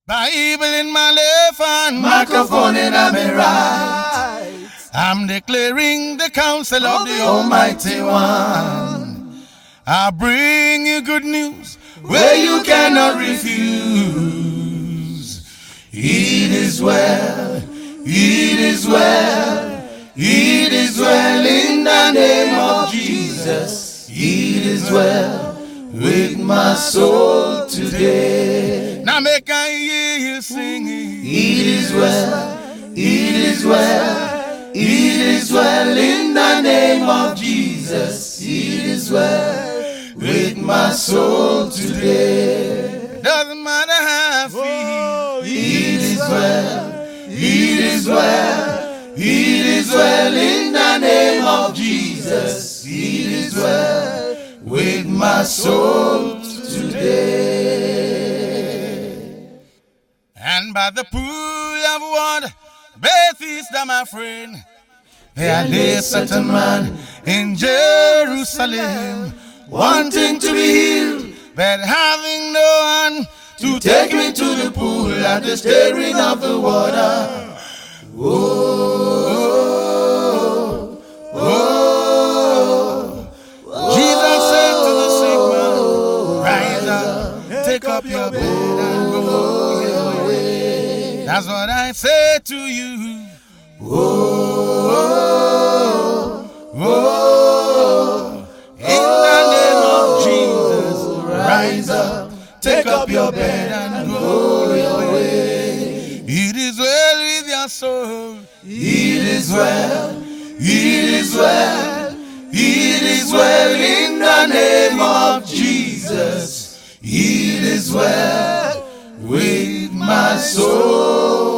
Bible in my left hand, microphone in my right. I'm declaring the counsel of the Almighty One. I bring you good news Where you cannot refuse. It is well, it is well, it is well in the name of Jesus. It is well with my soul today. Now make I hear you singing. It is well, it is well, it is well in the name of Jesus. It is well with my soul today. Doesn't matter how I feel. It is well, it is well, it is well in the name of Jesus. It is well with my soul today. And by the pool of water, Bethesda, my friend, there lay a certain man in Jerusalem, wanting to be healed, but having no one to take me to the pool at the stirring of the water. Oh, oh, oh. Jesus said to the sick man, rise up, take up your bed and go your way. That's what I say to you. Oh, oh, in the name of Jesus, rise up, take up your bed and go your way. It is well with your soul. It is well, it is well, it is well in the name of Jesus. It is well with my soul.